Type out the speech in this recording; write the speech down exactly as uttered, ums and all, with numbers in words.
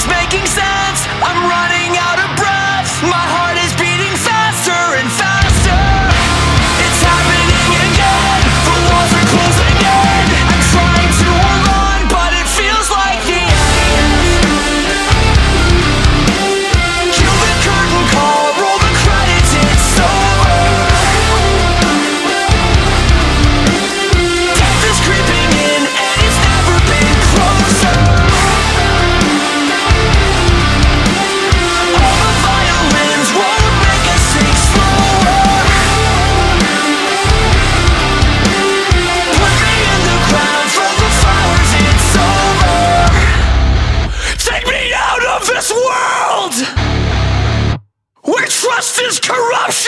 nothing's making sense. I'm running out of breath. My heart is beating faster and faster. It's happening again. The walls are closing in. I'm trying to hold on, but it feels like the end. Kill the curtain call, roll the credits, it's over. Death is creeping in and it's never been closer. All the violins won't make us sing slower. Put me in the ground, throw the flowers, it's over. Take me out of this world where trust is corruption.